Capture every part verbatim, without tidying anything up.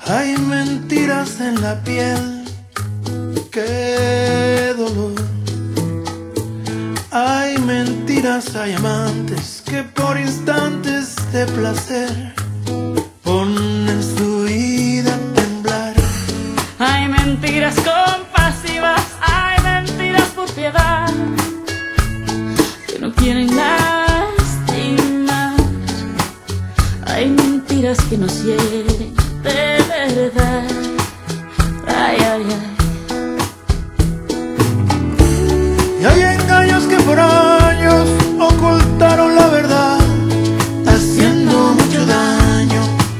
Hay mentiras en la piel, qué dolor. Hay mentiras, hay amantes que por instantes de placer ponen su vida a temblar. Hay mentiras compasivas, hay mentiras por piedad, que no quieren lastimar. Hay mentiras que nos hieren de verdad. Ay, ay, ay. Y hay engaños que por años ocultaron la verdad, haciendo mucho daño.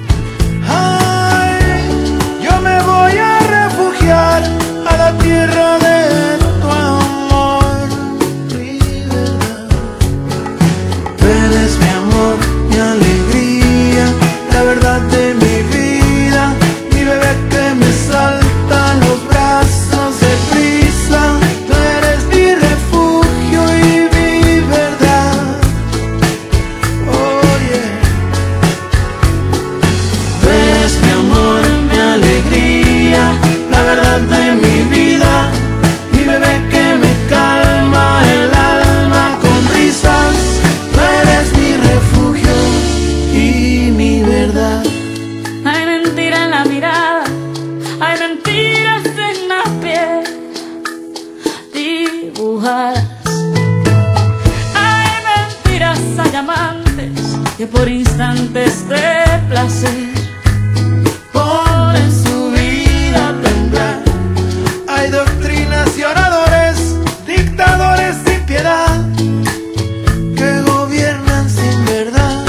Ay, yo me voy a refugiar a la tierra de tu amor, mi verdad. Tú eres mi amor, mi alegría, la verdad de mi vida, mi bebé que me salta a los brazos de prisa. Tú eres mi refugio y mi verdad. Oh yeah. Tú eres mi amor, mi alegría, la verdad de mi vida, mi bebé que me calma el alma con risas. Tú eres mi refugio y mi verdad. Hay mentira en la mirada, hay mentiras en la piel dibujadas. Hay mentiras, hay amantes que por instantes de placer Ponen su vida a temblar. Hay doctrinas y oradores, dictadores sin piedad, que gobiernan sin verdad.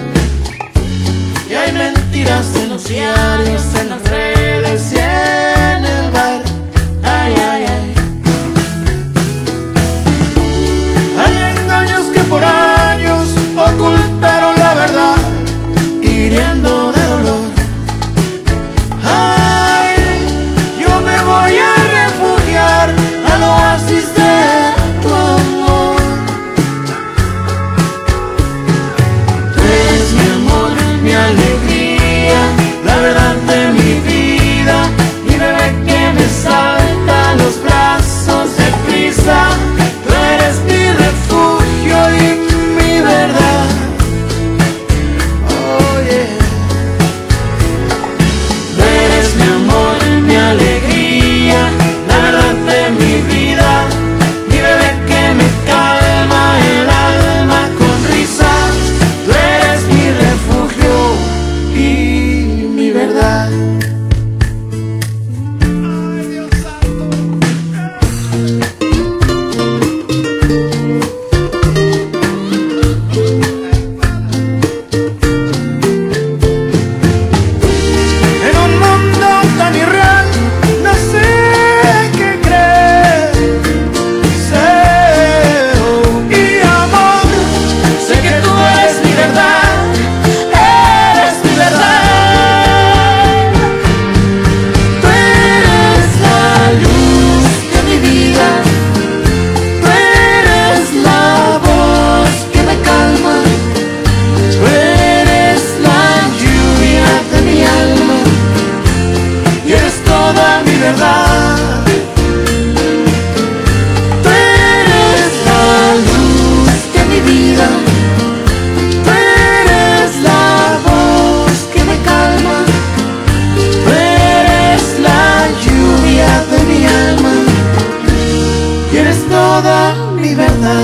Y hay mentiras en los diarios, en las redes y en el bar. Ay, ay, ay. Hay engaños que por años ocultaron la verdad, hiriendo de dolor. Ay, yo me voy a refugiar al oasis de tu amor. Tú eres mi amor, mi alegría, la verdad de mi vida, mi bebé que me salta a los brazos de prisa. Tú eres mi refugio y mi verdad. Oh yeah. Tú eres mi amor, mi alegría, la verdad de mi vida, mi bebé que me calma el alma con risas. Tú eres mi refugio y mi verdad. Ay, Dios santo. En un mundo tan irreal, no sé qué creer. Deseo y amor, sé que tú eres mi verdad, eres mi verdad. Tú eres la luz de mi vida, tú eres la voz que me calma, tú eres la lluvia de mi alma y eres toda mi verdad. Tú eres la luz de mi vida, tú eres la voz que me calma, tú eres la lluvia de mi alma y eres toda mi verdad.